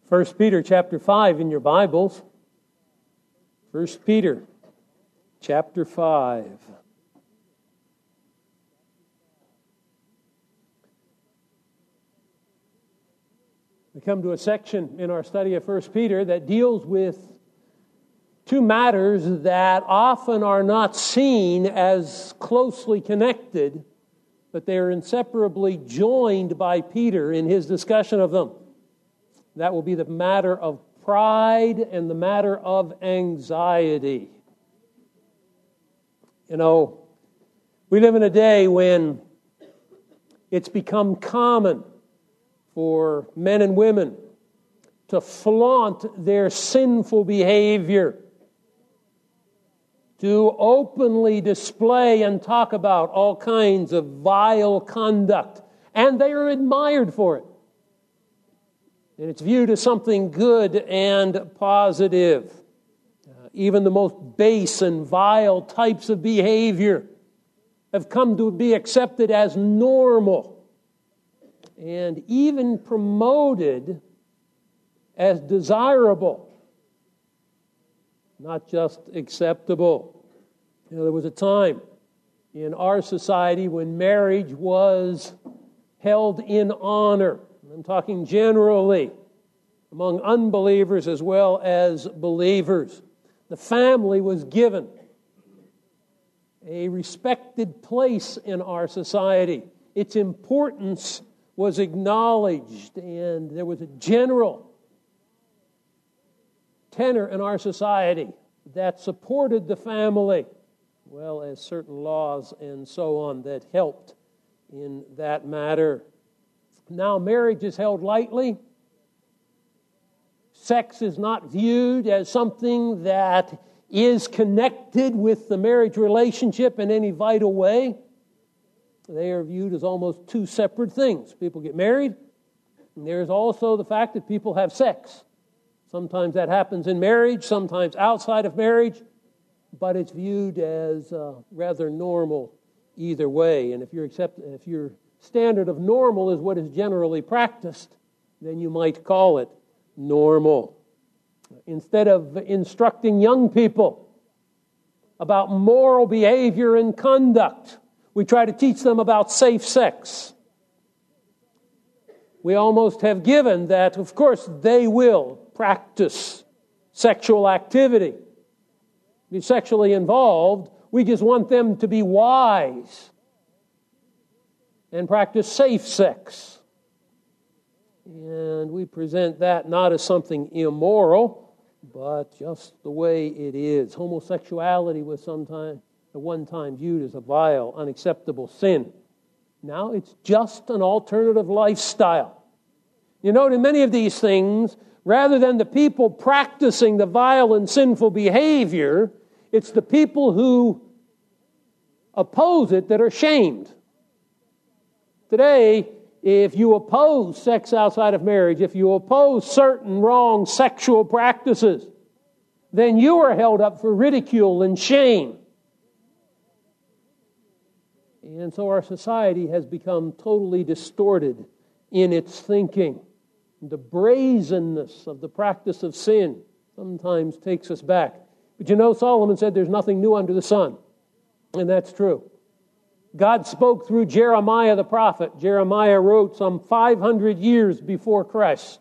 1 Peter chapter 5 in your Bibles. 1 Peter chapter 5. We come to a section in our study of 1 Peter that deals with two matters that often are not seen as closely connected, but they are inseparably joined by Peter in his discussion of them. That will be the matter of pride and the matter of anxiety. You know, we live in a day when it's become common for men and women to flaunt their sinful behavior, to openly display and talk about all kinds of vile conduct, and they are admired for it. And it's viewed as something good and positive. Even the most base and vile types of behavior have come to be accepted as normal and even promoted as desirable, not just acceptable. You know, there was a time in our society when marriage was held in honor. I'm talking generally among unbelievers as well as believers. The family was given a respected place in our society. Its importance was acknowledged, and there was a general tenor in our society that supported the family, as well as certain laws and so on that helped in that matter. Now marriage is held lightly. Sex is not viewed as something that is connected with the marriage relationship in any vital way. They are viewed as almost two separate things. People get married, and there's also the fact that people have sex. Sometimes that happens in marriage, sometimes outside of marriage, but it's viewed as rather normal either way. And if your standard of normal is what is generally practiced, then you might call it normal. Instead of instructing young people about moral behavior and conduct, we try to teach them about safe sex. We almost have given that, of course, they will practice sexual activity, be sexually involved. We just want them to be wise and practice safe sex. And we present that not as something immoral, but just the way it is. Homosexuality was at one time viewed as a vile, unacceptable sin. Now it's just an alternative lifestyle. You note in many of these things, rather than the people practicing the vile and sinful behavior, it's the people who oppose it that are shamed. Today, if you oppose sex outside of marriage, if you oppose certain wrong sexual practices, then you are held up for ridicule and shame. And so our society has become totally distorted in its thinking. The brazenness of the practice of sin sometimes takes us back. But you know, Solomon said there's nothing new under the sun. And that's true. God spoke through Jeremiah the prophet. Jeremiah wrote some 500 years before Christ.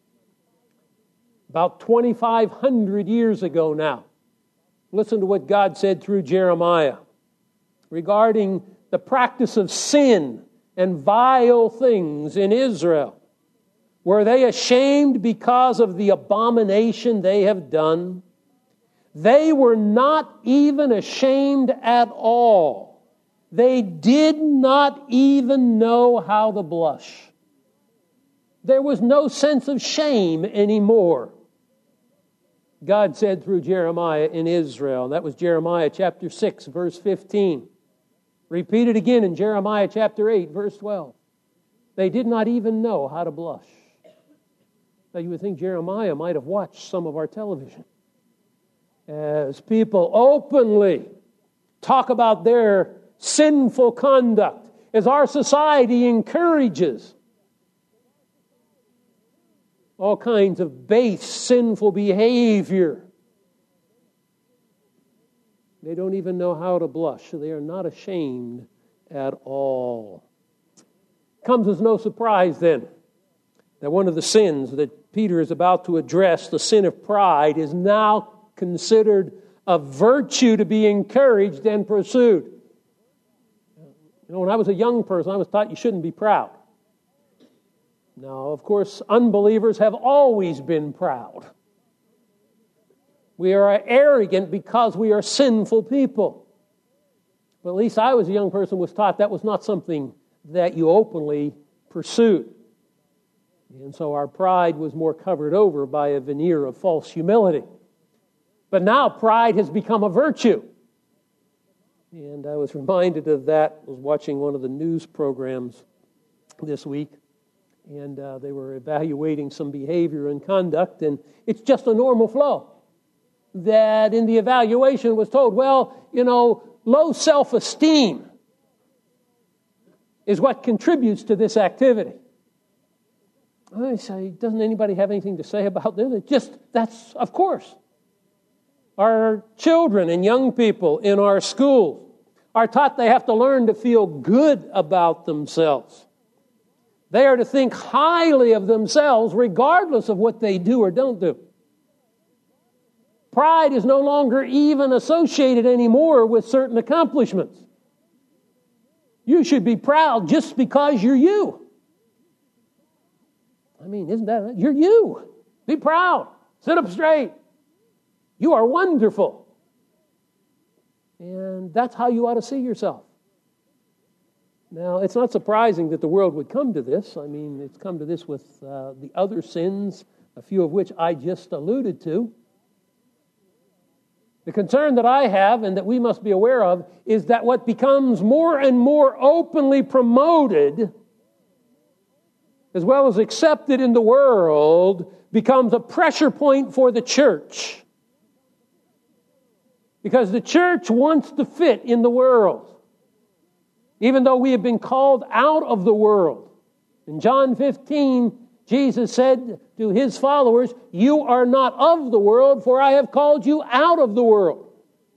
About 2,500 years ago now. Listen to what God said through Jeremiah regarding the practice of sin and vile things in Israel. Were they ashamed because of the abomination they have done? They were not even ashamed at all. They did not even know how to blush. There was no sense of shame anymore. God said through Jeremiah in Israel. That was Jeremiah chapter 6, verse 15. Repeated again in Jeremiah chapter 8, verse 12. They did not even know how to blush. Now you would think Jeremiah might have watched some of our television as people openly talk about their sinful conduct, as our society encourages all kinds of base, sinful behavior. They don't even know how to blush. They are not ashamed at all. It comes as no surprise then that one of the sins that Peter is about to address, the sin of pride, is now considered a virtue to be encouraged and pursued. You know, when I was a young person, I was taught you shouldn't be proud. Now, of course, unbelievers have always been proud. We are arrogant because we are sinful people. But at least I, as a young person, was taught that was not something that you openly pursued. And so our pride was more covered over by a veneer of false humility. But now pride has become a virtue. And I was reminded of that. I was watching one of the news programs this week. And they were evaluating some behavior and conduct. And it's just a normal flow. That in the evaluation was told, well, you know, low self-esteem is what contributes to this activity. I say, doesn't anybody have anything to say about this? It just, that's, of course. Our children and young people in our schools are taught they have to learn to feel good about themselves. They are to think highly of themselves regardless of what they do or don't do. Pride is no longer even associated anymore with certain accomplishments. You should be proud just because you're you. I mean, isn't that right? You're you. Be proud. Sit up straight. You are wonderful. And that's how you ought to see yourself. Now, it's not surprising that the world would come to this. I mean, it's come to this with the other sins, a few of which I just alluded to. The concern that I have and that we must be aware of is that what becomes more and more openly promoted, as well as accepted in the world, becomes a pressure point for the church. Because the church wants to fit in the world, even though we have been called out of the world. In John 15, Jesus said to his followers, you are not of the world, for I have called you out of the world.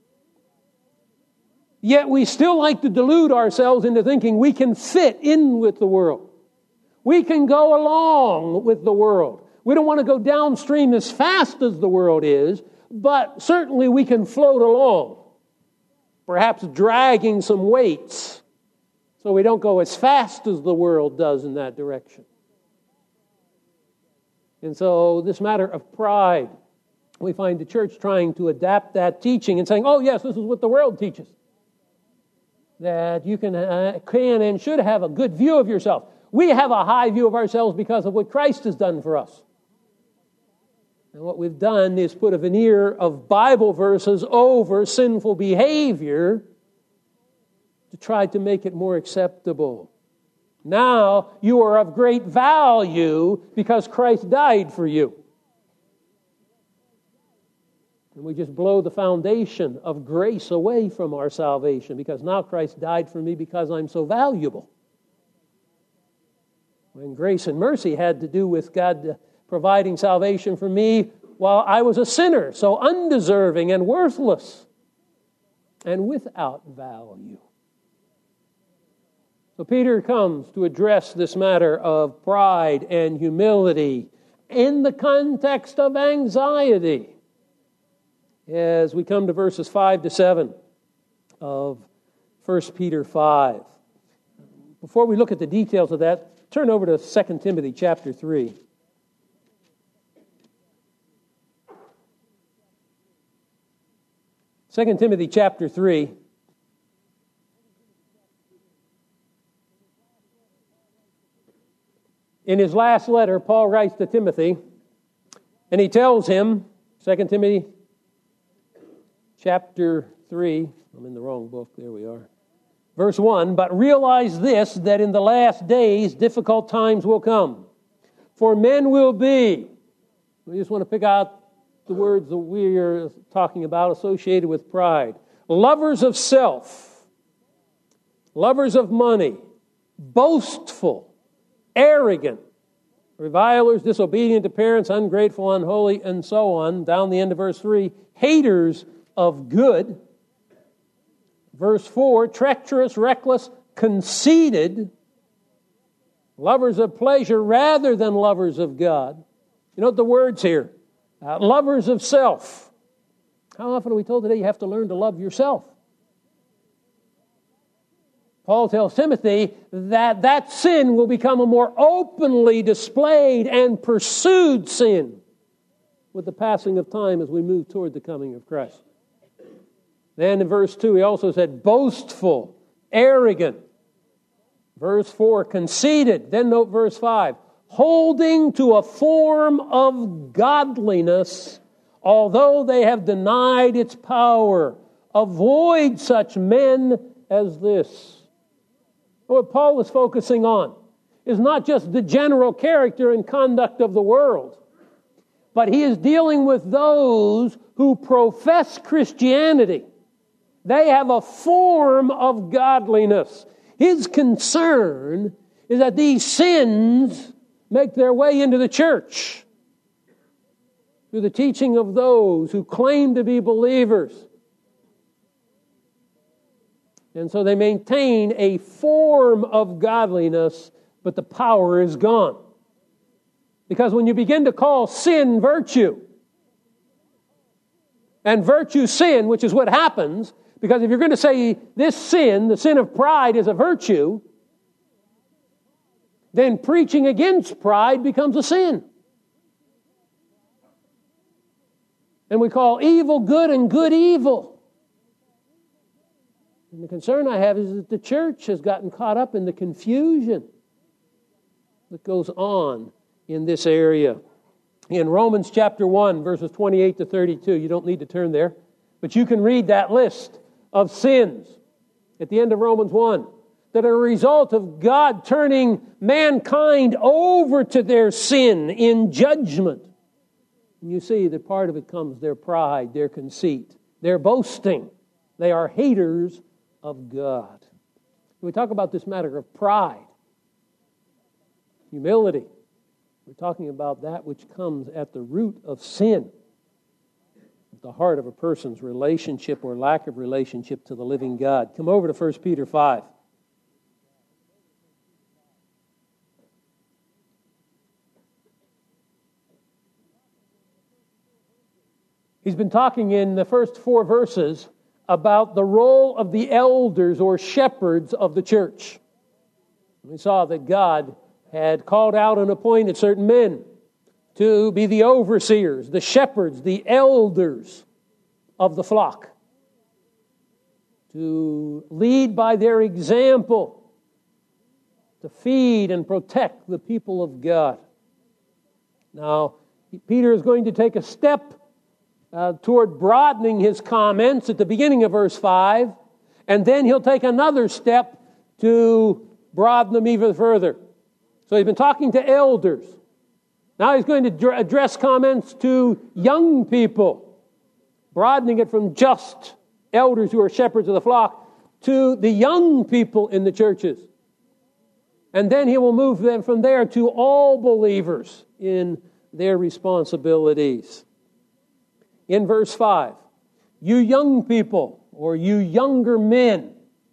Yet we still like to delude ourselves into thinking we can fit in with the world. We can go along with the world. We don't want to go downstream as fast as the world is, but certainly we can float along, perhaps dragging some weights so we don't go as fast as the world does in that direction. And so this matter of pride, we find the church trying to adapt that teaching and saying, oh yes, this is what the world teaches. That you can and should have a good view of yourself. We have a high view of ourselves because of what Christ has done for us. And what we've done is put a veneer of Bible verses over sinful behavior to try to make it more acceptable. Now you are of great value because Christ died for you. And we just blow the foundation of grace away from our salvation because now Christ died for me because I'm so valuable. When grace and mercy had to do with God providing salvation for me while I was a sinner, so undeserving and worthless and without value. So Peter comes to address this matter of pride and humility in the context of anxiety as we come to verses 5 to 7 of 1 Peter 5. Before we look at the details of that, turn over to 2 Timothy chapter 3. Second Timothy chapter 3. In his last letter, Paul writes to Timothy, and he tells him, 2 Timothy chapter 3, I'm in the wrong book, there we are. Verse 1, but realize this, that in the last days difficult times will come. For men will be, we just want to pick out the words that we are talking about associated with pride. Lovers of self, lovers of money, boastful, arrogant, revilers, disobedient to parents, ungrateful, unholy, and so on, down the end of verse 3, haters of good. Verse 4, treacherous, reckless, conceited, lovers of pleasure rather than lovers of God. You know what the words here? Lovers of self. How often are we told today you have to learn to love yourself? Paul tells Timothy that sin will become a more openly displayed and pursued sin with the passing of time as we move toward the coming of Christ. Then in verse 2, he also said, boastful, arrogant. Verse 4, conceited. Then note verse 5, holding to a form of godliness, although they have denied its power. Avoid such men as this. What Paul is focusing on is not just the general character and conduct of the world, but he is dealing with those who profess Christianity. They have a form of godliness. His concern is that these sins make their way into the church through the teaching of those who claim to be believers. And so they maintain a form of godliness, but the power is gone. Because when you begin to call sin virtue, and virtue sin, which is what happens, because if you're going to say this sin, the sin of pride, is a virtue, then preaching against pride becomes a sin. And we call evil good and good evil. And the concern I have is that the church has gotten caught up in the confusion that goes on in this area. In Romans chapter 1, verses 28 to 32, you don't need to turn there, but you can read that list of sins at the end of Romans 1 that are a result of God turning mankind over to their sin in judgment. And you see that part of it comes their pride, their conceit, their boasting. They are haters of God. When we talk about this matter of pride, humility, we're talking about that which comes at the root of sin, at the heart of a person's relationship or lack of relationship to the living God. Come over to 1 Peter 5. He's been talking in the first 4 verses about the role of the elders or shepherds of the church. We saw that God had called out and appointed certain men to be the overseers, the shepherds, the elders of the flock, to lead by their example, to feed and protect the people of God. Now, Peter is going to take a step toward broadening his comments at the beginning of verse 5, and then he'll take another step to broaden them even further. So he's been talking to elders. Now he's going to address comments to young people, broadening it from just elders who are shepherds of the flock to the young people in the churches. And then he will move them from there to all believers in their responsibilities. In verse 5, you young people, or you younger men.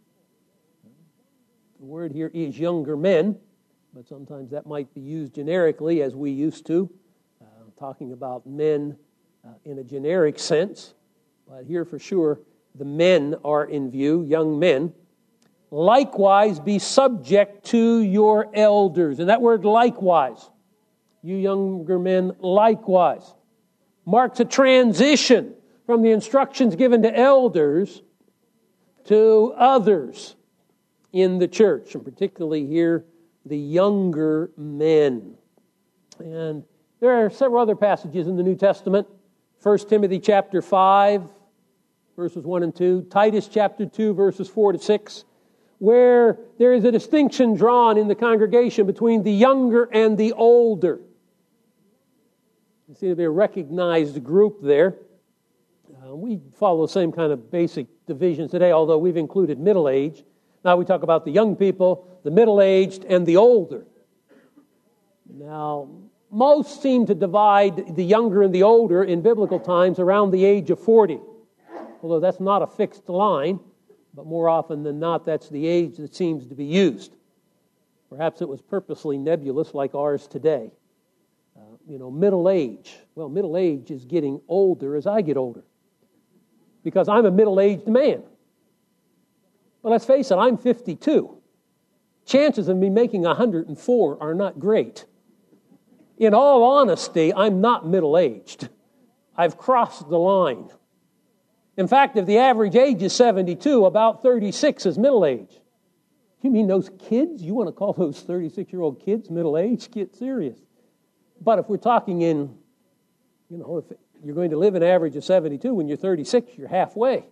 The word here is younger men, but sometimes that might be used generically as we used to, talking about men in a generic sense. But here for sure, the men are in view, young men. Likewise be subject to your elders. And that word likewise, you younger men likewise, marks a transition from the instructions given to elders to others in the church, and particularly here, the younger men. And there are several other passages in the New Testament. 1 Timothy chapter 5, verses 1 and 2. Titus chapter 2, verses 4 to 6, where there is a distinction drawn in the congregation between the younger and the older. You see, to be a recognized group there. We follow the same kind of basic divisions today, although we've included middle age. Now we talk about the young people, the middle-aged, and the older. Now, most seem to divide the younger and the older in biblical times around the age of 40. Although that's not a fixed line, but more often than not, that's the age that seems to be used. Perhaps it was purposely nebulous like ours today. Middle age. Well, middle age is getting older as I get older. Because I'm a middle-aged man. But let's face it, I'm 52. Chances of me making 104 are not great. In all honesty, I'm not middle-aged. I've crossed the line. In fact, if the average age is 72, about 36 is middle age. You mean those kids? You want to call those 36-year-old kids middle-aged? Get serious. But if we're talking if you're going to live an average of 72, when you're 36, you're halfway.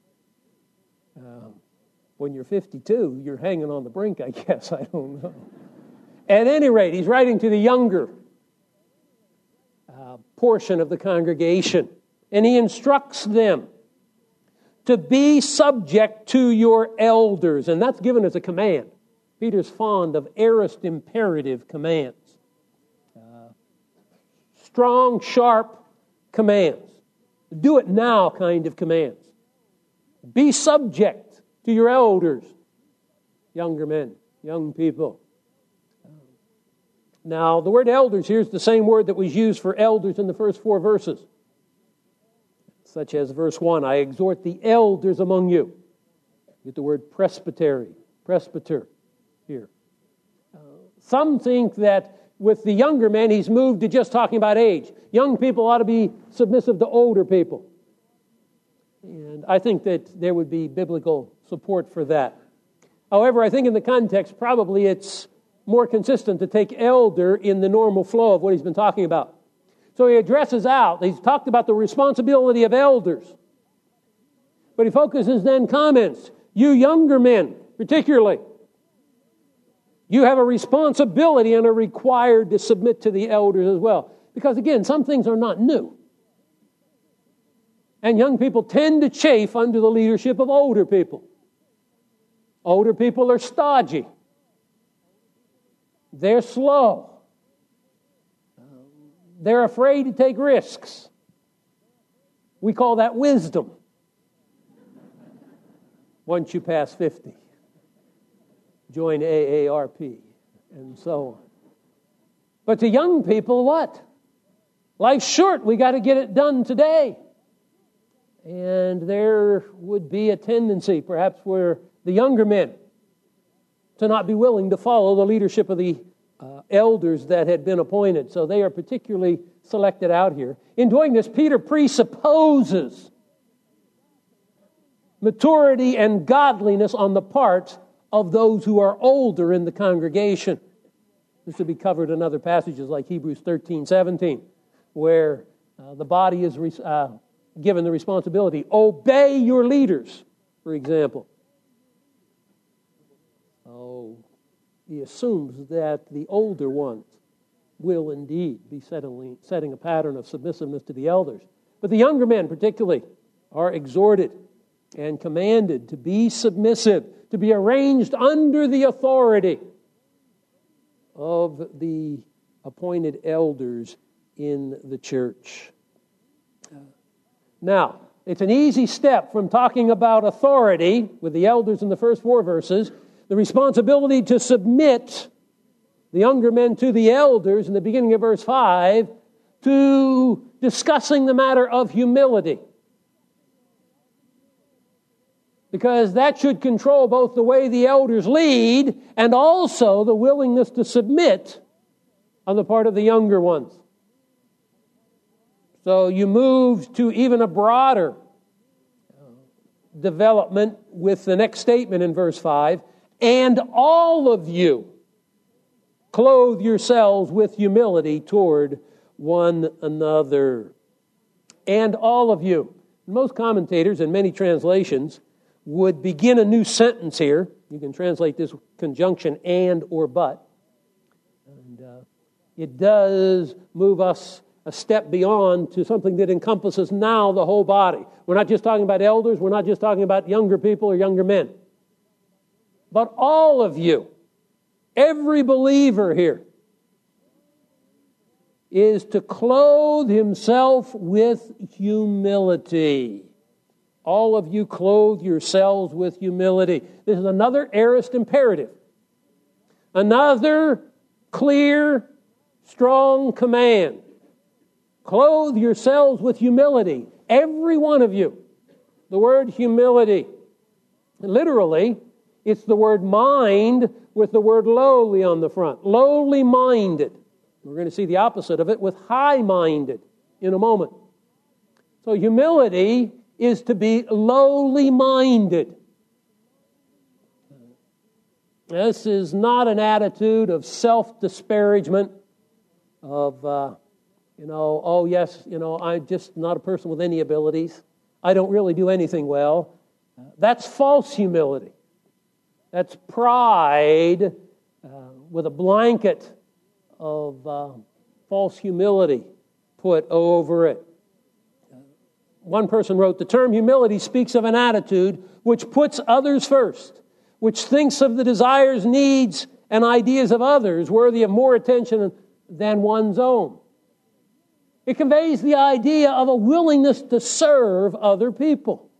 When you're 52, you're hanging on the brink, I guess. I don't know. At any rate, he's writing to the younger portion of the congregation, and he instructs them to be subject to your elders, and that's given as a command. Peter's fond of aorist imperative commands. Strong, sharp commands. Do it now kind of commands. Be subject to your elders, younger men, young people. Now, the word elders here is the same word that was used for elders in the first 4 verses. Such as verse 1, I exhort the elders among you. Get the word presbyter here. Some think that with the younger men, he's moved to just talking about age. Young people ought to be submissive to older people. And I think that there would be biblical support for that. However, I think in the context, probably it's more consistent to take elder in the normal flow of what he's been talking about. So he addresses out, he's talked about the responsibility of elders. But he focuses then comments, you younger men particularly, you have a responsibility and are required to submit to the elders as well. Because again, some things are not new. And young people tend to chafe under the leadership of older people. Older people are stodgy. They're slow. They're afraid to take risks. We call that wisdom. Once you pass 50. Join AARP, and so on. But to young people, what? Life's short. We got to get it done today. And there would be a tendency, perhaps, for the younger men to not be willing to follow the leadership of the elders that had been appointed. So they are particularly selected out here. In doing this, Peter presupposes maturity and godliness on the part of those who are older in the congregation. This will be covered in other passages like Hebrews 13:17, where the body is given the responsibility. Obey your leaders, for example. He assumes that the older ones will indeed be setting a pattern of submissiveness to the elders. But the younger men particularly are exhorted and commanded to be submissive, to be arranged under the authority of the appointed elders in the church. Now, it's an easy step from talking about authority with the elders in the first 4 verses, the responsibility to submit the younger men to the elders in the beginning of verse 5, to discussing the matter of humility. Because that should control both the way the elders lead and also the willingness to submit on the part of the younger ones. So you move to even a broader development with the next statement in verse 5. And all of you clothe yourselves with humility toward one another. And all of you. Most commentators and many translations would begin a new sentence here. You can translate this conjunction and or but. And it does move us a step beyond to something that encompasses now the whole body. We're not just talking about elders. We're not just talking about younger people or younger men. But all of you, every believer here, is to clothe himself with humility. All of you clothe yourselves with humility. This is another aorist imperative. Another clear, strong command. Clothe yourselves with humility. Every one of you. The word humility. Literally, it's the word mind with the word lowly on the front. Lowly minded. We're going to see the opposite of it with high minded in a moment. So humility is to be lowly minded. This is not an attitude of self-disparagement, of, oh yes, I'm just not a person with any abilities. I don't really do anything well. That's false humility. That's pride with a blanket of false humility put over it. One person wrote, the term humility speaks of an attitude which puts others first, which thinks of the desires, needs, and ideas of others worthy of more attention than one's own. It conveys the idea of a willingness to serve other people.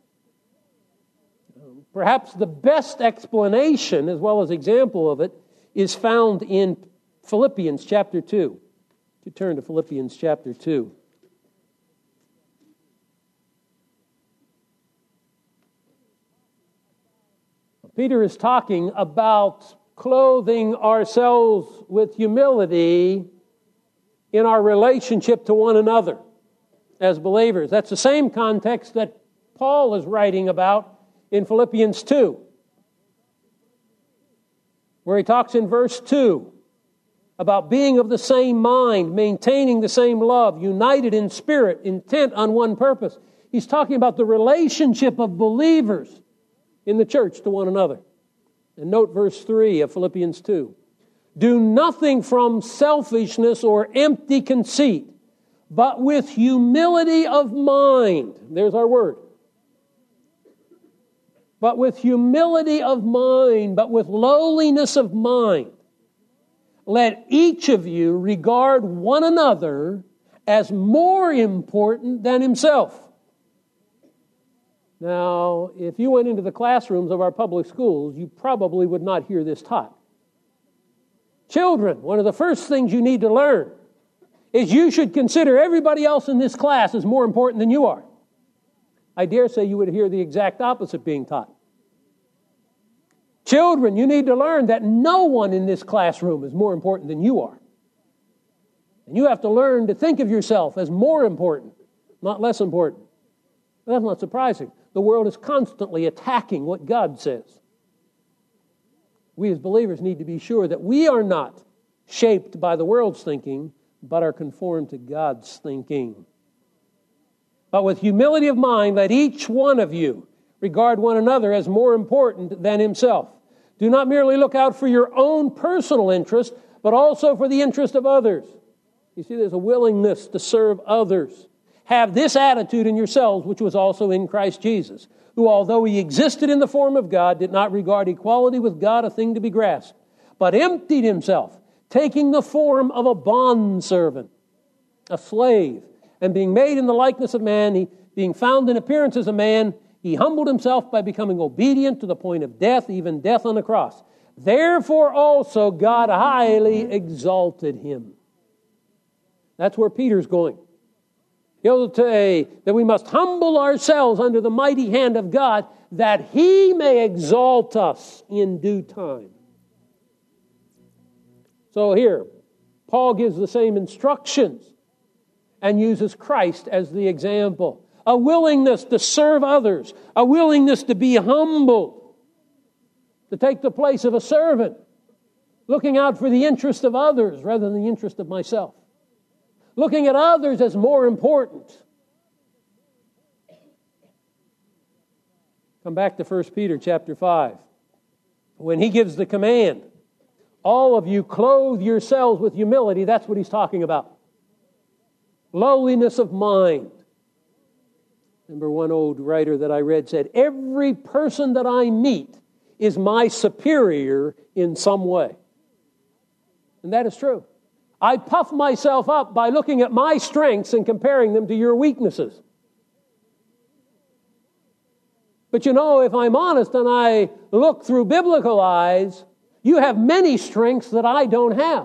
Perhaps the best explanation, as well as example of it, is found in Philippians chapter 2. To turn to Philippians chapter 2. Peter is talking about clothing ourselves with humility in our relationship to one another as believers. That's the same context that Paul is writing about in Philippians 2, where he talks in verse 2 about being of the same mind, maintaining the same love, united in spirit, intent on one purpose. He's talking about the relationship of believers in the church to one another. And note verse 3 of Philippians 2. Do nothing from selfishness or empty conceit, but with humility of mind. There's our word. But with humility of mind, but with lowliness of mind, let each of you regard one another as more important than himself. Now, if you went into the classrooms of our public schools, you probably would not hear this taught. Children, one of the first things you need to learn is you should consider everybody else in this class as more important than you are. I dare say you would hear the exact opposite being taught. Children, you need to learn that no one in this classroom is more important than you are. And you have to learn to think of yourself as more important, not less important. That's not surprising. The world is constantly attacking what God says. We as believers need to be sure that we are not shaped by the world's thinking, but are conformed to God's thinking. But with humility of mind, let each one of you regard one another as more important than himself. Do not merely look out for your own personal interest, but also for the interest of others. You see, there's a willingness to serve others. Have this attitude in yourselves, which was also in Christ Jesus, who, although he existed in the form of God, did not regard equality with God a thing to be grasped, but emptied himself, taking the form of a bondservant, a slave, and being made in the likeness of man, being found in appearance as a man, he humbled himself by becoming obedient to the point of death, even death on the cross. Therefore also God highly exalted him. That's where Peter's going. He'll say that we must humble ourselves under the mighty hand of God, that he may exalt us in due time. So here, Paul gives the same instructions and uses Christ as the example. A willingness to serve others, a willingness to be humble, to take the place of a servant, looking out for the interest of others rather than the interest of myself. Looking at others as more important. Come back to 1 Peter chapter 5. When he gives the command, all of you clothe yourselves with humility, that's what he's talking about. Lowliness of mind. Remember one old writer that I read said, every person that I meet is my superior in some way. And that is true. I puff myself up by looking at my strengths and comparing them to your weaknesses. But you know, if I'm honest and I look through biblical eyes, you have many strengths that I don't have.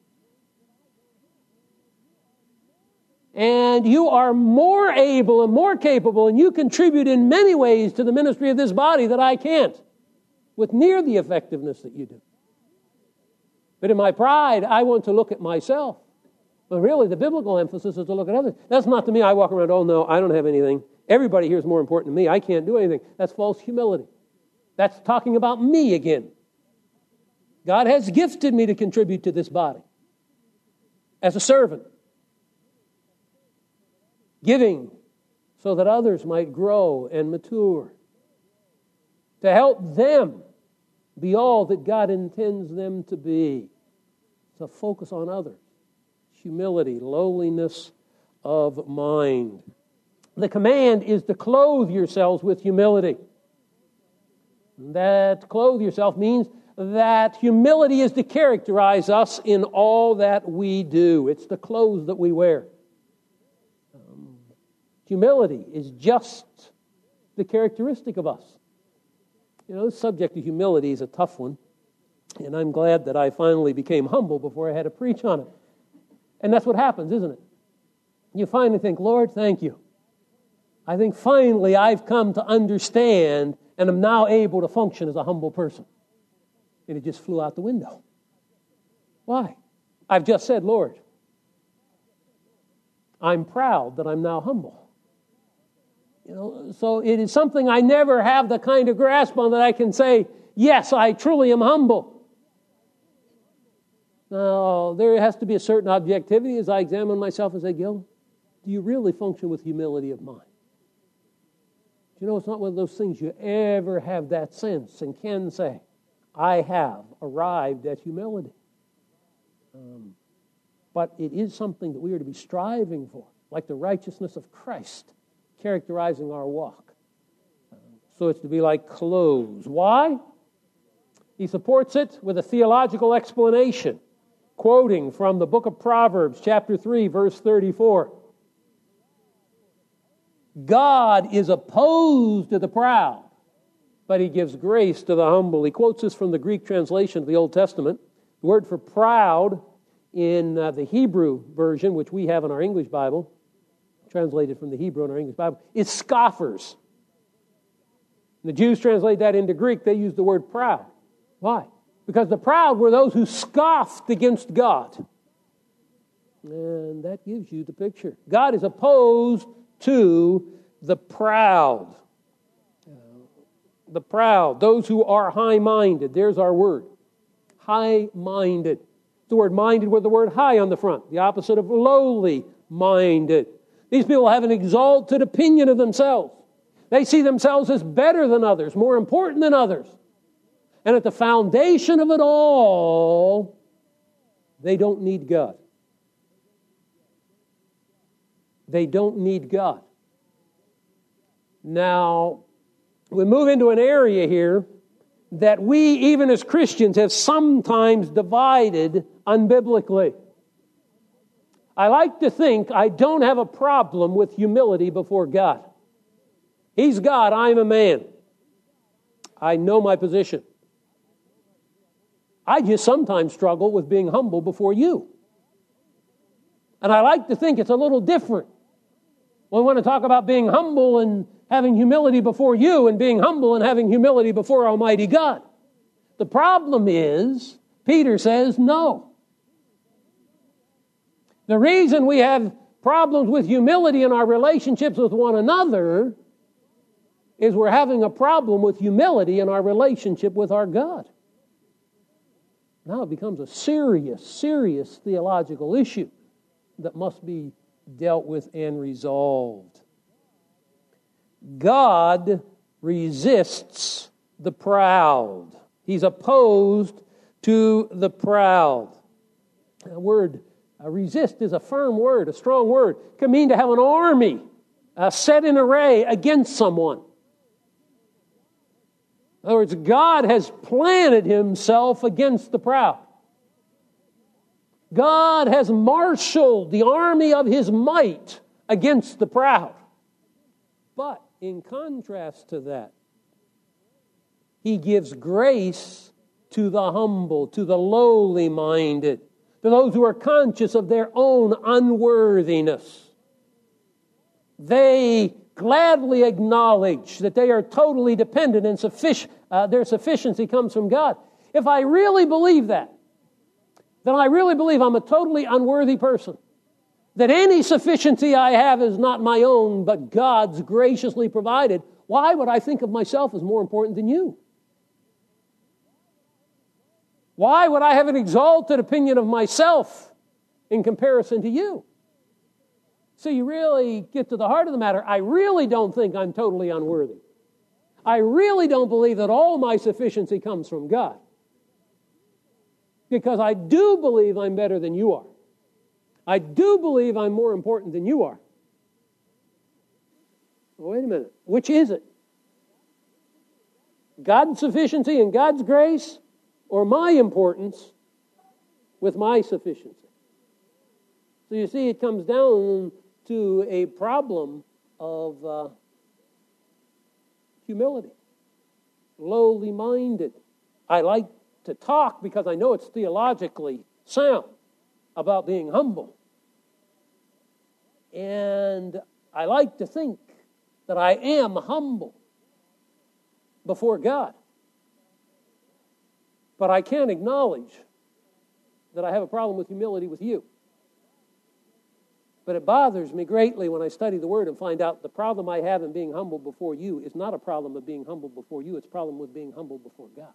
And you are more able and more capable, and you contribute in many ways to the ministry of this body that I can't, with near the effectiveness that you do. But in my pride, I want to look at myself. But really, the biblical emphasis is to look at others. That's not to me. I walk around, oh no, I don't have anything. Everybody here is more important than me. I can't do anything. That's false humility. That's talking about me again. God has gifted me to contribute to this body as a servant, giving so that others might grow and mature, to help them be all that God intends them to be, to focus on others, humility, lowliness of mind. The command is to clothe yourselves with humility. That clothe yourself means that humility is to characterize us in all that we do. It's the clothes that we wear. Humility is just the characteristic of us. You know, the subject of humility is a tough one, and I'm glad that I finally became humble before I had to preach on it. And that's what happens, isn't it? You finally think, Lord, thank you. I think finally I've come to understand and am now able to function as a humble person. And it just flew out the window. Why? I've just said, Lord, I'm proud that I'm now humble. You know, so it is something I never have the kind of grasp on that I can say, yes, I truly am humble. Now, there has to be a certain objectivity as I examine myself and say, Gil, do you really function with humility of mind? You know, it's not one of those things you ever have that sense and can say, I have arrived at humility. But it is something that we are to be striving for, like the righteousness of Christ characterizing our walk. So it's to be like clothes. Why? He supports it with a theological explanation, quoting from the book of Proverbs, chapter 3, verse 34. God is opposed to the proud, but He gives grace to the humble. He quotes this from the Greek translation of the Old Testament. The word for proud in the Hebrew version, which we have in our English Bible, translated from the Hebrew in our English Bible, is scoffers. The Jews translate that into Greek. They use the word proud. Why? Because the proud were those who scoffed against God. And that gives you the picture. God is opposed to the proud. The proud, those who are high-minded. There's our word. High-minded. The word minded with the word high on the front. The opposite of lowly-minded. These people have an exalted opinion of themselves. They see themselves as better than others, more important than others. And at the foundation of it all, they don't need God. They don't need God. Now, we move into an area here that we, even as Christians, have sometimes divided unbiblically. I like to think I don't have a problem with humility before God. He's God, I'm a man. I know my position. I just sometimes struggle with being humble before you. And I like to think it's a little different. We want to talk about being humble and having humility before you and being humble and having humility before Almighty God. The problem is, Peter says no. The reason we have problems with humility in our relationships with one another is we're having a problem with humility in our relationship with our God. Now it becomes a serious theological issue that must be dealt with and resolved. God resists the proud. He's opposed to the proud. The word resist is a firm word, a strong word. It can mean to have an army set in array against someone. In other words, God has planted Himself against the proud. God has marshaled the army of His might against the proud. But in contrast to that, He gives grace to the humble, to the lowly minded, to those who are conscious of their own unworthiness. They gladly acknowledge that they are totally dependent and their sufficiency comes from God. If I really believe that, then I really believe I'm a totally unworthy person. That any sufficiency I have is not my own, but God's graciously provided. Why would I think of myself as more important than you? Why would I have an exalted opinion of myself in comparison to you? So you really get to the heart of the matter. I really don't think I'm totally unworthy. I really don't believe that all my sufficiency comes from God. Because I do believe I'm better than you are. I do believe I'm more important than you are. Wait a minute. Which is it? God's sufficiency and God's grace, or my importance with my sufficiency? So you see, it comes down to a problem of humility. Lowly minded. I like to talk because I know it's theologically sound about being humble. And I like to think that I am humble before God. But I can't acknowledge that I have a problem with humility with you. But it bothers me greatly when I study the Word and find out the problem I have in being humble before you is not a problem of being humble before you, it's a problem with being humble before God.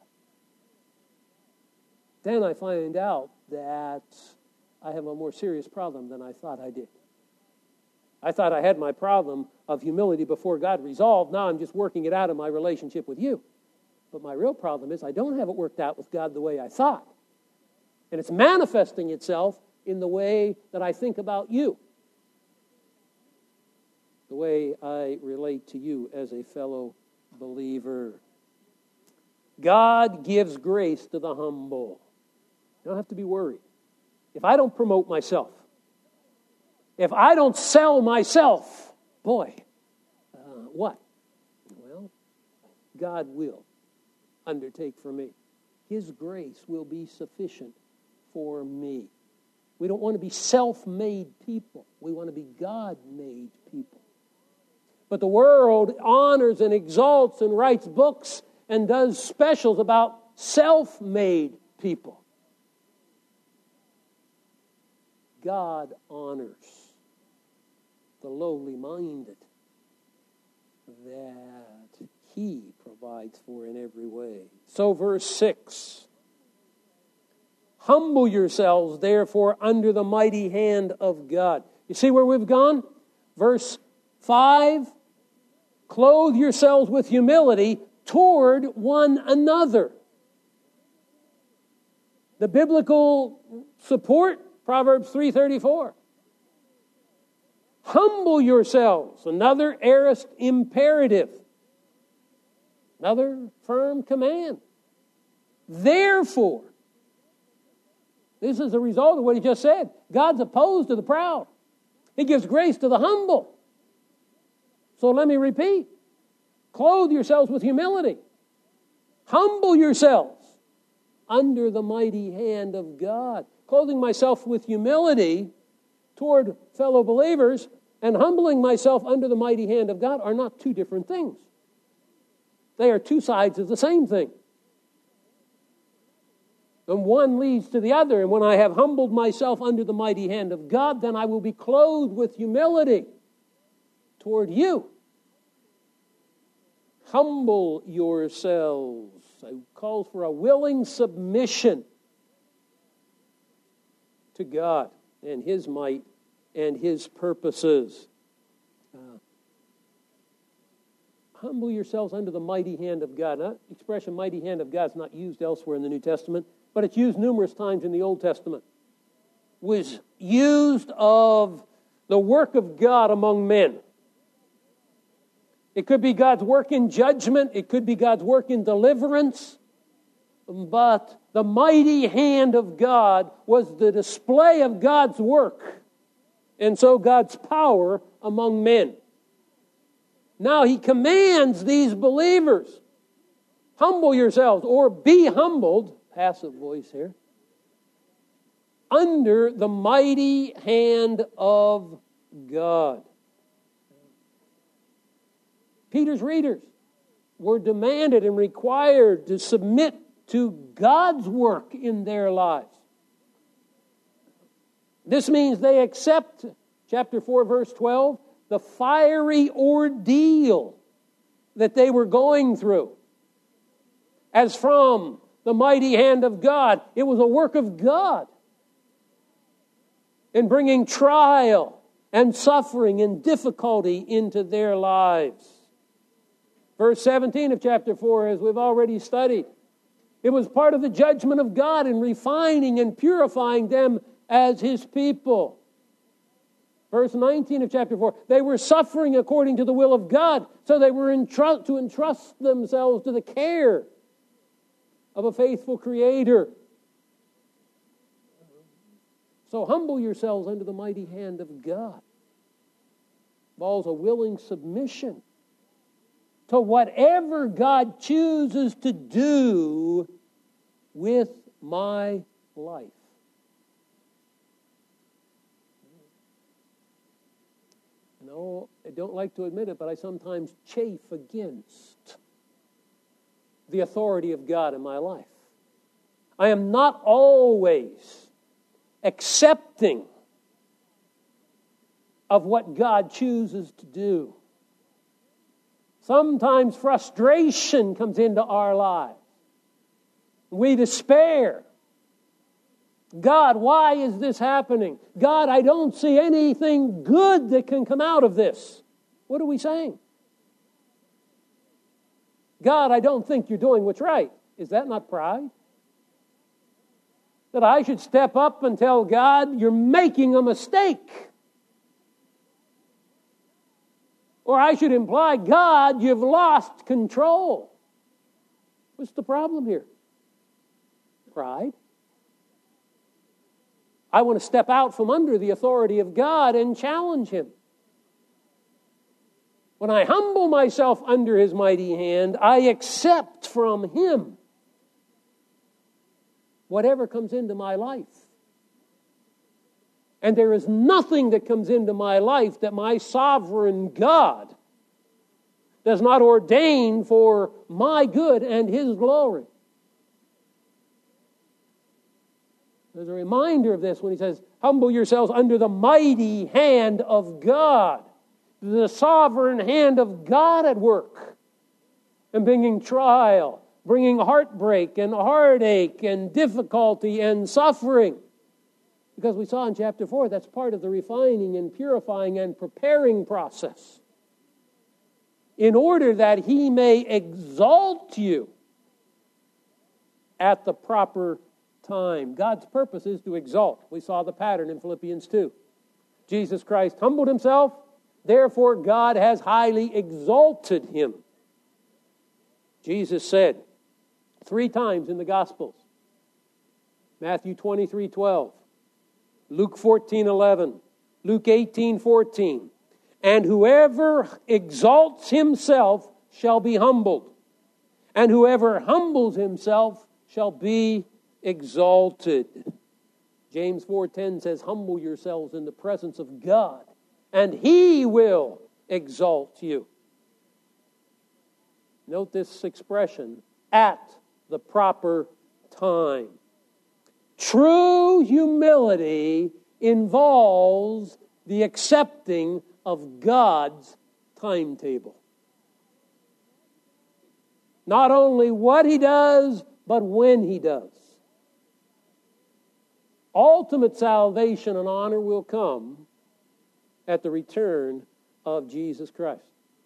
Then I find out that I have a more serious problem than I thought I did. I thought I had my problem of humility before God resolved. Now I'm just working it out in my relationship with you. But my real problem is I don't have it worked out with God the way I thought. And it's manifesting itself in the way that I think about you. The way I relate to you as a fellow believer. God gives grace to the humble. You don't have to be worried. If I don't promote myself, if I don't sell myself, boy, what? Well, God will undertake for me. His grace will be sufficient for me. We don't want to be self-made people. We want to be God-made people. But the world honors and exalts and writes books and does specials about self-made people. God honors the lowly minded that He provides for in every way. So verse 6, humble yourselves therefore under the mighty hand of God. You see where we've gone? Verse 5, clothe yourselves with humility toward one another. The biblical support, Proverbs 3:34. Humble yourselves, another aorist imperative, another firm command. Therefore, this is the result of what he just said. God's opposed to the proud. He gives grace to the humble. So let me repeat. Clothe yourselves with humility. Humble yourselves under the mighty hand of God. Clothing myself with humility toward fellow believers and humbling myself under the mighty hand of God are not two different things. They are two sides of the same thing. And one leads to the other. And when I have humbled myself under the mighty hand of God, then I will be clothed with humility toward you. Humble yourselves. It calls for a willing submission to God and His might and His purposes. Humble yourselves under the mighty hand of God. That expression, mighty hand of God, is not used elsewhere in the New Testament, but it's used numerous times in the Old Testament. It was used of the work of God among men. It could be God's work in judgment. It could be God's work in deliverance. but the mighty hand of God was the display of God's work, and so God's power among men. Now he commands these believers, humble yourselves, or be humbled, passive voice here, under the mighty hand of God. Peter's readers were demanded and required to submit to God's work in their lives. This means they accept, chapter 4, verse 12, the fiery ordeal that they were going through as from the mighty hand of God. It was a work of God in bringing trial and suffering and difficulty into their lives. Verse 17 of chapter 4, as we've already studied, it was part of the judgment of God in refining and purifying them as His people. Verse 19 of chapter 4, they were suffering according to the will of God, so they were to entrust themselves to the care of a faithful Creator. So humble yourselves under the mighty hand of God. Involves a willing submission to whatever God chooses to do with my life. No, I don't like to admit it, but I sometimes chafe against the authority of God in my life. I am not always accepting of what God chooses to do. Sometimes frustration comes into our lives. We despair. God, why is this happening? God, I don't see anything good that can come out of this. What are we saying? God, I don't think you're doing what's right. Is that not pride? That I should step up and tell God, you're making a mistake. Or I should imply, God, you've lost control. What's the problem here? Pride. I want to step out from under the authority of God and challenge Him. When I humble myself under His mighty hand, I accept from Him whatever comes into my life. And there is nothing that comes into my life that my sovereign God does not ordain for my good and His glory. There's a reminder of this when he says, humble yourselves under the mighty hand of God. The sovereign hand of God at work. And bringing trial, bringing heartbreak and heartache and difficulty and suffering. Because we saw in chapter 4, that's part of the refining and purifying and preparing process. In order that He may exalt you at the proper time. God's purpose is to exalt. We saw the pattern in Philippians 2. Jesus Christ humbled Himself, therefore God has highly exalted Him. Jesus said 3 times in the Gospels. Matthew 23:12, Luke 14:11, Luke 18:14. And whoever exalts himself shall be humbled, and whoever humbles himself shall be exalted. James 4:10 says, humble yourselves in the presence of God, and He will exalt you. Note this expression, at the proper time. True humility involves the accepting of God's timetable. Not only what He does, but when He does. Ultimate salvation and honor will come at the return of Jesus Christ.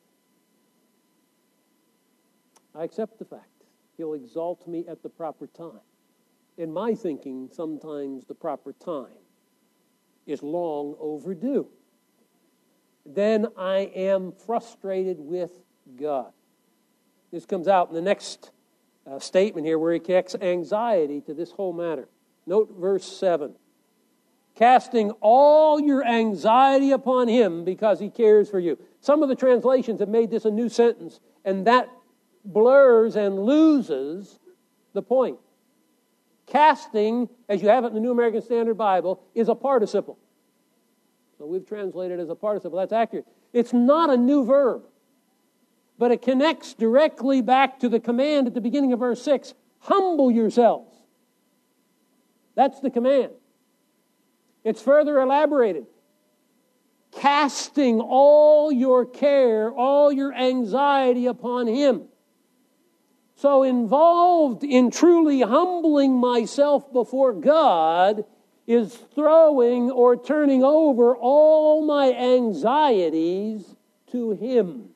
I accept the fact He'll exalt me at the proper time. In my thinking, sometimes the proper time is long overdue. Then I am frustrated with God. This comes out in the next statement here where he connects anxiety to this whole matter. Note verse 7. Casting all your anxiety upon him because he cares for you. Some of the translations have made this a new sentence, and that blurs and loses the point. Casting, as you have it in the New American Standard Bible, is a participle. So we've translated it as a participle. That's accurate. It's not a new verb, but it connects directly back to the command at the beginning of verse 6. Humble yourselves. That's the command. It's further elaborated. Casting all your care, all your anxiety upon him. So involved in truly humbling myself before God is throwing or turning over all my anxieties to him.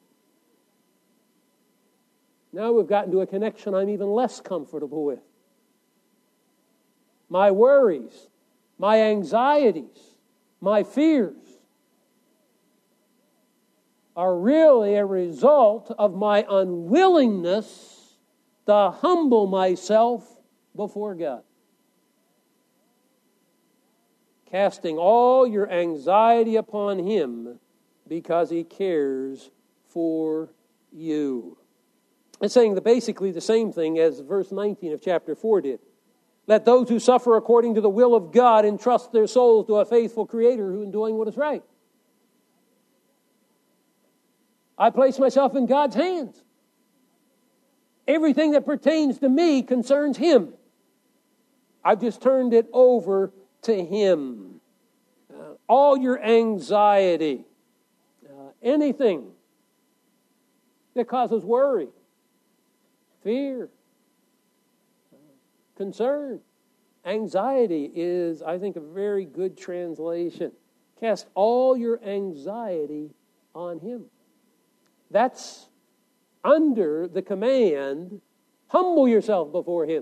Now we've gotten to a connection I'm even less comfortable with. My worries, my anxieties, my fears are really a result of my unwillingness to humble myself before God. Casting all your anxiety upon him because he cares for you. It's saying basically the same thing as verse 19 of chapter 4 did. Let those who suffer according to the will of God entrust their souls to a faithful Creator who is doing what is right. I place myself in God's hands. Everything that pertains to me concerns him. I've just turned it over to him. All your anxiety, anything that causes worry, fear, concern. Anxiety is, I think, a very good translation. Cast all your anxiety on him. That's under the command, humble yourself before him.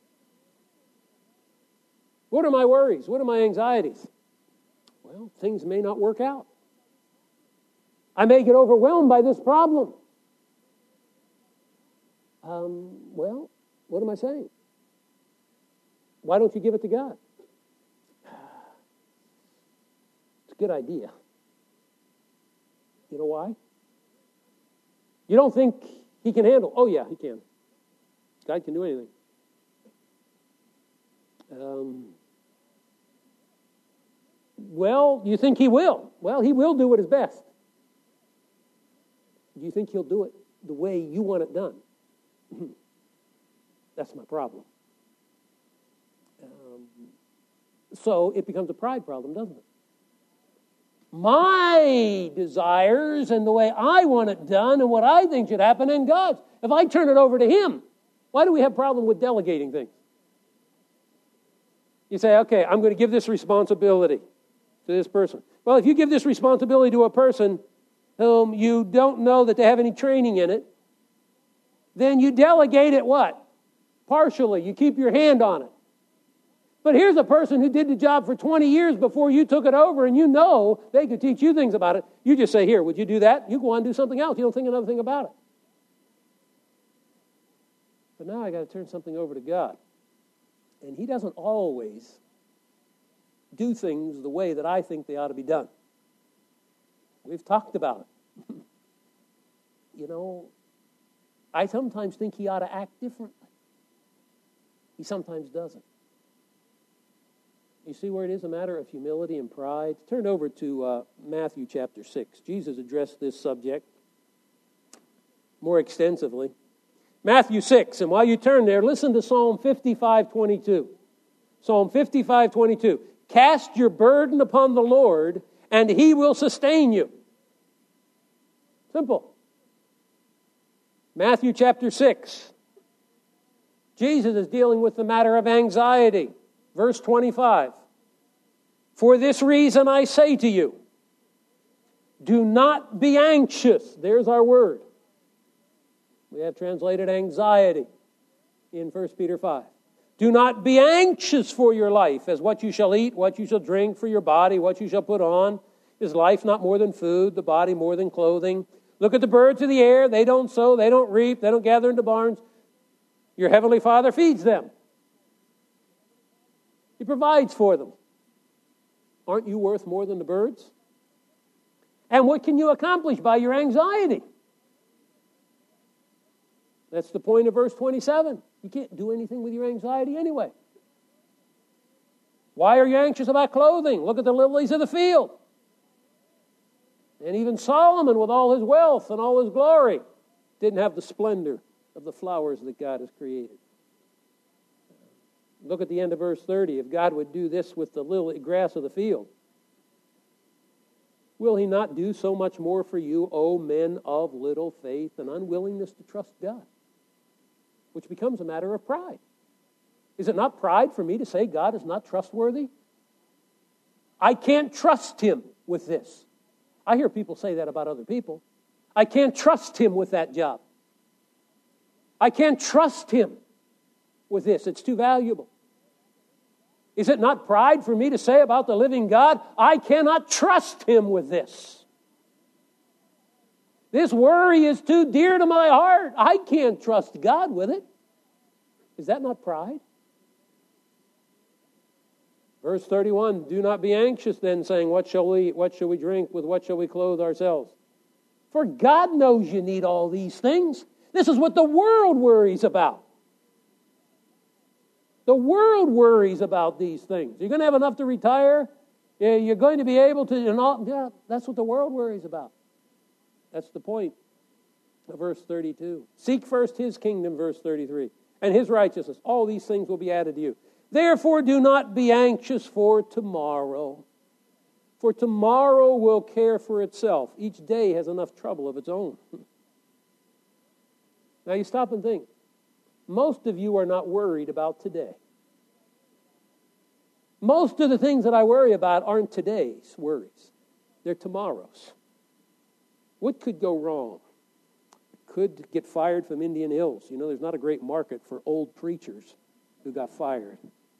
What are my worries? What are my anxieties? Well, things may not work out. I may get overwhelmed by this problem. Well, what am I saying? Why don't you give it to God? It's a good idea. You know why? You don't think he can handle? Oh yeah, he can. God can do anything. Well, you think he will? Well, he will do what is best. Do you think he'll do it the way you want it done? That's my problem. So it becomes a pride problem, doesn't it? My desires and the way I want it done and what I think should happen and God's. If I turn it over to him, why do we have a problem with delegating things? You say, okay, I'm going to give this responsibility to this person. Well, if you give this responsibility to a person whom you don't know that they have any training in it, then you delegate it what? Partially. You keep your hand on it. But here's a person who did the job for 20 years before you took it over, and you know they could teach you things about it. You just say, here, would you do that? You go on and do something else. You don't think another thing about it. But now I got to turn something over to God. And he doesn't always do things the way that I think they ought to be done. We've talked about it. I sometimes think he ought to act differently. He sometimes doesn't. You see where it is a matter of humility and pride? Turn over to Matthew chapter 6. Jesus addressed this subject more extensively. Matthew 6, and while you turn there, listen to Psalm 55:22. Psalm 55:22. Cast your burden upon the Lord, and he will sustain you. Simple. Matthew chapter 6. Jesus is dealing with the matter of anxiety. Verse 25. For this reason I say to you, do not be anxious. There's our word. We have translated anxiety in 1 Peter 5. Do not be anxious for your life, as what you shall eat, what you shall drink, for your body, what you shall put on. Is life not more than food, the body more than clothing? Look at the birds of the air. They don't sow, they don't reap, they don't gather into barns. Your heavenly Father feeds them. He provides for them. Aren't you worth more than the birds? And what can you accomplish by your anxiety? That's the point of verse 27. You can't do anything with your anxiety anyway. Why are you anxious about clothing? Look at the lilies of the field. And even Solomon, with all his wealth and all his glory, didn't have the splendor of the flowers that God has created. Look at the end of verse 30. If God would do this with the lily grass of the field, will He not do so much more for you, O men of little faith and unwillingness to trust God? Which becomes a matter of pride. Is it not pride for me to say God is not trustworthy? I can't trust Him with this. I hear people say that about other people. I can't trust Him with that job. I can't trust Him with this. It's too valuable. Is it not pride for me to say about the living God, I cannot trust Him with this? This worry is too dear to my heart. I can't trust God with it. Is that not pride? Verse 31, do not be anxious then, saying, what shall we eat? What shall we drink? With what shall we clothe ourselves? For God knows you need all these things. This is what the world worries about. The world worries about these things. You're going to have enough to retire? Yeah, you're going to be able to... Yeah, that's what the world worries about. That's the point of verse 32. Seek first His kingdom, verse 33, and His righteousness. All these things will be added to you. Therefore, do not be anxious for tomorrow will care for itself. Each day has enough trouble of its own. Now you stop and think. Most of you are not worried about today. Most of the things that I worry about aren't today's worries. They're tomorrow's. What could go wrong? Could get fired from Indian Hills. You know, there's not a great market for old preachers who got fired.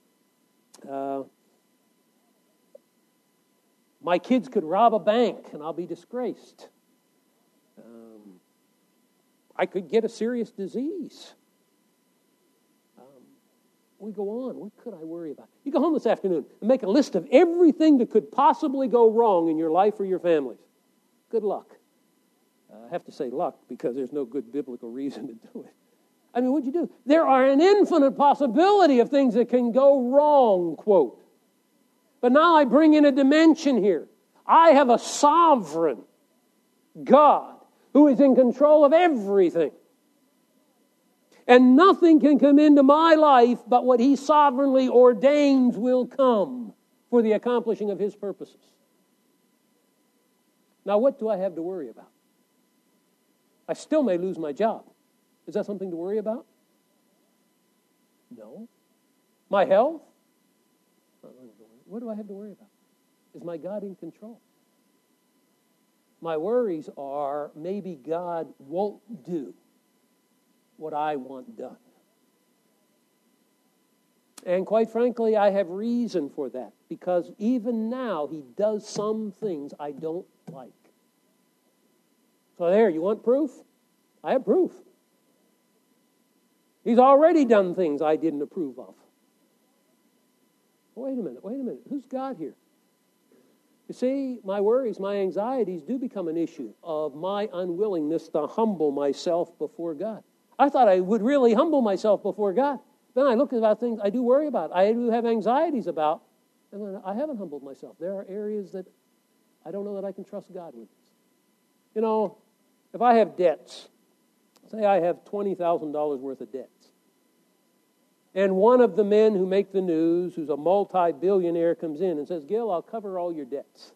My kids could rob a bank and I'll be disgraced. I could get a serious disease. We go on. What could I worry about? You go home this afternoon and make a list of everything that could possibly go wrong in your life or your families. Good luck. I have to say luck because there's no good biblical reason to do it. I mean, what'd you do? There are an infinite possibility of things that can go wrong, quote. But now I bring in a dimension here. I have a sovereign God who is in control of everything. And nothing can come into my life but what He sovereignly ordains will come for the accomplishing of His purposes. Now, what do I have to worry about? I still may lose my job. Is that something to worry about? No. My health? What do I have to worry about? Is my God in control? My worries are maybe God won't do what I want done. And quite frankly, I have reason for that, because even now He does some things I don't like. So there, you want proof? I have proof. He's already done things I didn't approve of. Wait a minute. Who's God here? You see, my worries, my anxieties do become an issue of my unwillingness to humble myself before God. I thought I would really humble myself before God. Then I look about things I do worry about, I do have anxieties about, and then I haven't humbled myself. There are areas that I don't know that I can trust God with. You know, if I have debts, say I have $20,000 worth of debts, and one of the men who make the news, who's a multi-billionaire, comes in and says, Gil, I'll cover all your debts.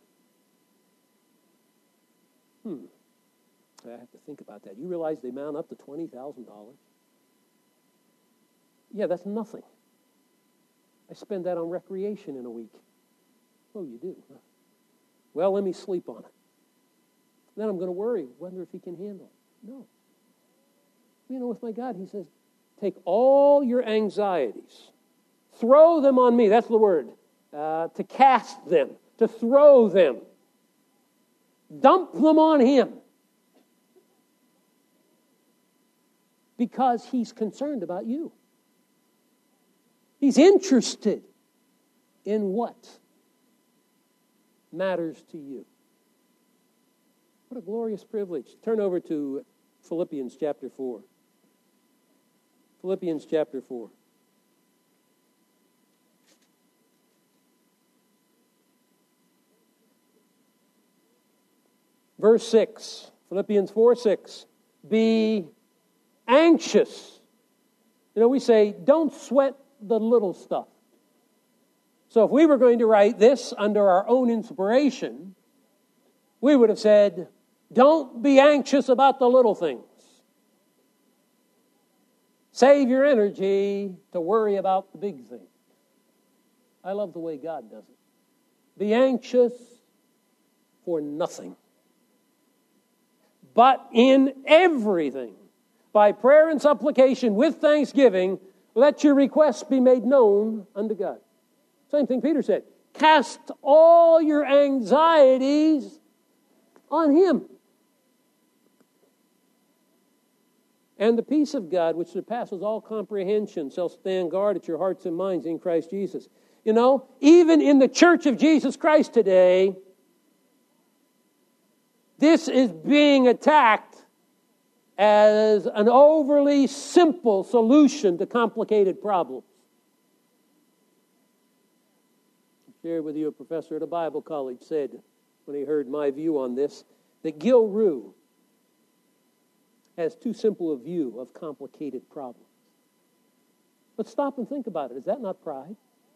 I have to think about that. You realize they mount up to $20,000? Yeah, that's nothing. I spend that on recreation in a week. Oh, you do? Huh? Well, let me sleep on it. Then I'm going to worry, wonder if He can handle it. No. You know, with my God, He says, take all your anxieties, throw them on me. That's the word. To cast them, to throw them. Dump them on Him. Because He's concerned about you. He's interested in what matters to you. What a glorious privilege. Turn over to Philippians chapter 4. Philippians chapter 4. Verse 6. Philippians 4:6. Be anxious. We say, don't sweat the little stuff. So if we were going to write this under our own inspiration, we would have said, don't be anxious about the little things. Save your energy to worry about the big things. I love the way God does it. Be anxious for nothing, but in everything, by prayer and supplication with thanksgiving, let your requests be made known unto God. Same thing Peter said. Cast all your anxieties on Him. And the peace of God, which surpasses all comprehension, shall stand guard at your hearts and minds in Christ Jesus. Even in the church of Jesus Christ today, this is being attacked as an overly simple solution to complicated problems. I shared with you a professor at a Bible college said, when he heard my view on this, that Gil Rue has too simple a view of complicated problems. But stop and think about it. Is that not pride?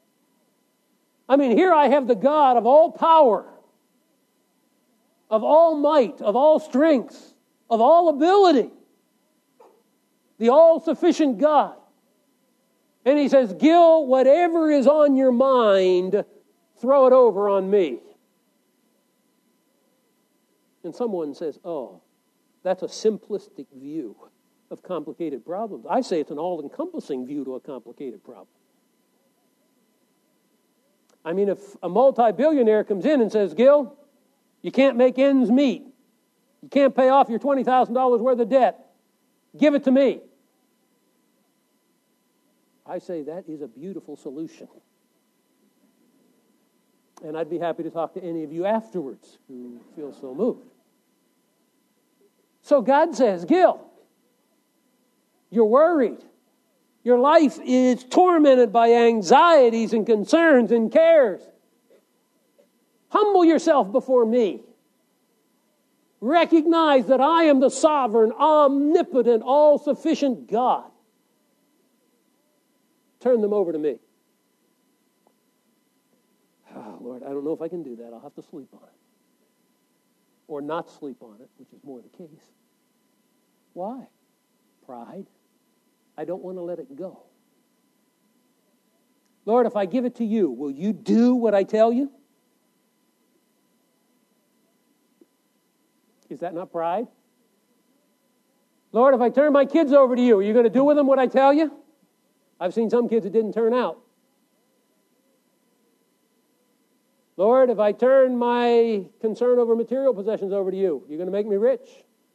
Here I have the God of all power, of all might, of all strength, of all ability, the all-sufficient God. And He says, Gil, whatever is on your mind, throw it over on me. And someone says, oh, that's a simplistic view of complicated problems. I say it's an all-encompassing view to a complicated problem. If a multi-billionaire comes in and says, Gil, you can't make ends meet. You can't pay off your $20,000 worth of debt. Give it to me. I say that is a beautiful solution. And I'd be happy to talk to any of you afterwards who feel so moved. So God says, Gil, you're worried. Your life is tormented by anxieties and concerns and cares. Humble yourself before me. Recognize that I am the sovereign, omnipotent, all-sufficient God. Turn them over to me. Oh, Lord, I don't know if I can do that. I'll have to sleep on it. Or not sleep on it, which is more the case. Why? Pride. I don't want to let it go. Lord, if I give it to you, will you do what I tell you? Is that not pride? Lord, if I turn my kids over to you, are you going to do with them what I tell you? I've seen some kids that didn't turn out. Lord, if I turn my concern over material possessions over to you, you're going to make me rich.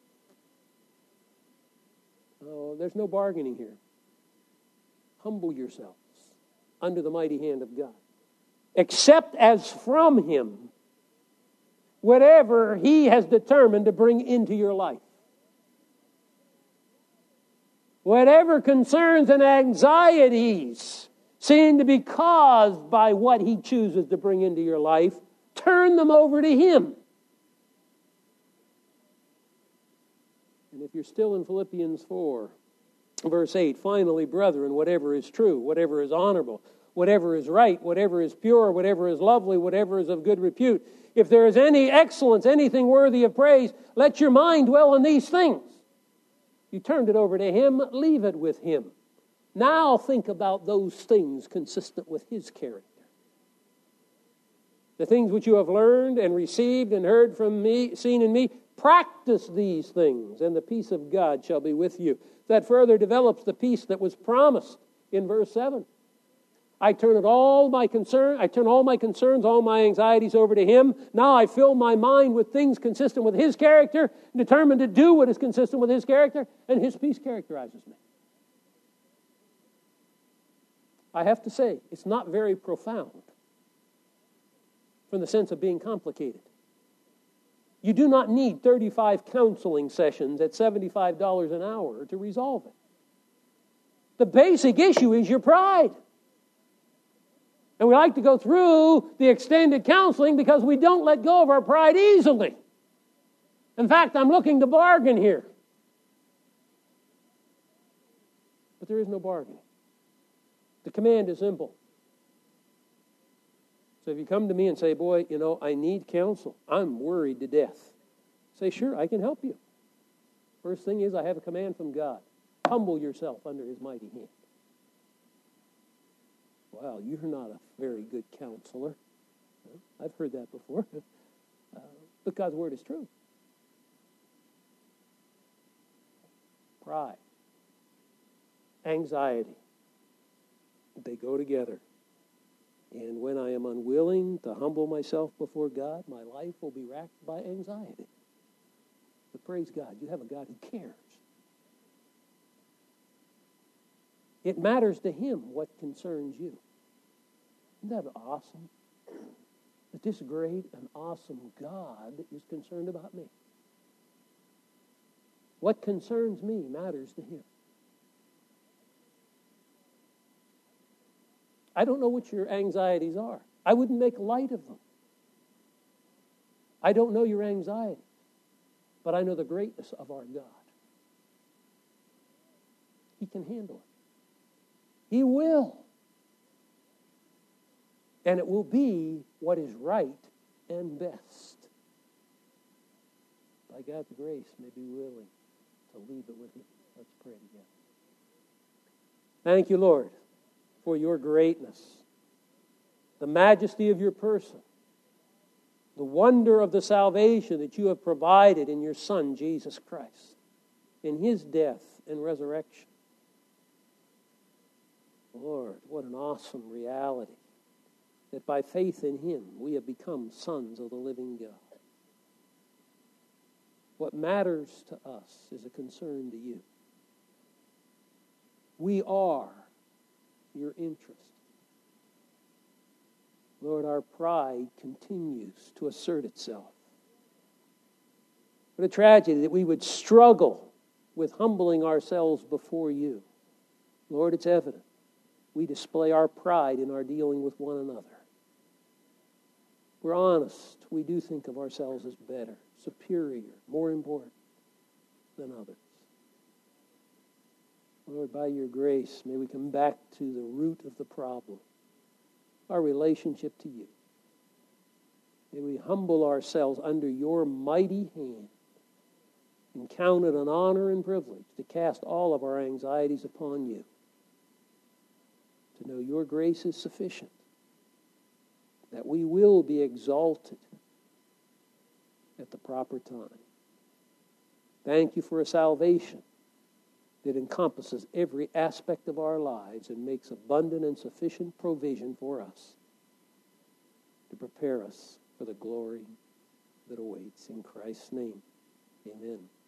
Oh, there's no bargaining here. Humble yourselves under the mighty hand of God. Accept as from Him whatever He has determined to bring into your life. Whatever concerns and anxieties seem to be caused by what He chooses to bring into your life, turn them over to Him. And if you're still in Philippians 4, verse 8, finally, brethren, whatever is true, whatever is honorable, whatever is right, whatever is pure, whatever is lovely, whatever is of good repute, if there is any excellence, anything worthy of praise, let your mind dwell on these things. You turned it over to Him, leave it with Him. Now think about those things consistent with His character. The things which you have learned and received and heard from me, seen in me, practice these things, and the peace of God shall be with you. That further develops the peace that was promised in verse 7. I turn all my concerns, all my anxieties over to Him. Now I fill my mind with things consistent with His character, determined to do what is consistent with His character, and His peace characterizes me. I have to say, it's not very profound from the sense of being complicated. You do not need 35 counseling sessions at $75 an hour to resolve it. The basic issue is your pride. And we like to go through the extended counseling because we don't let go of our pride easily. In fact, I'm looking to bargain here. But there is no bargaining. The command is simple. So if you come to me and say, boy, I need counsel. I'm worried to death. Say, sure, I can help you. First thing is, I have a command from God. Humble yourself under His mighty hand. Well, you're not a very good counselor. I've heard that before. But God's Word is true. Pride, anxiety, they go together. And when I am unwilling to humble myself before God, my life will be racked by anxiety. But praise God, you have a God who cares. It matters to Him what concerns you. Isn't that awesome? That this great and awesome God is concerned about me. What concerns me matters to Him. I don't know what your anxieties are. I wouldn't make light of them. I don't know your anxiety, but I know the greatness of our God. He can handle it. He will. And it will be what is right and best. By God's grace, may be willing to leave it with Him. Let's pray together. Thank you, Lord, for your greatness, the majesty of your person, the wonder of the salvation that you have provided in your Son, Jesus Christ, in His death and resurrection. Lord, what an awesome reality that by faith in Him we have become sons of the living God. What matters to us is a concern to you. We are your interest. Lord, our pride continues to assert itself. What a tragedy that we would struggle with humbling ourselves before you. Lord, it's evident. We display our pride in our dealing with one another. We're honest. We do think of ourselves as better, superior, more important than others. Lord, by your grace, may we come back to the root of the problem, our relationship to you. May we humble ourselves under your mighty hand and count it an honor and privilege to cast all of our anxieties upon you, to know your grace is sufficient, that we will be exalted at the proper time. Thank you for a salvation that encompasses every aspect of our lives and makes abundant and sufficient provision for us to prepare us for the glory that awaits. In Christ's name, amen.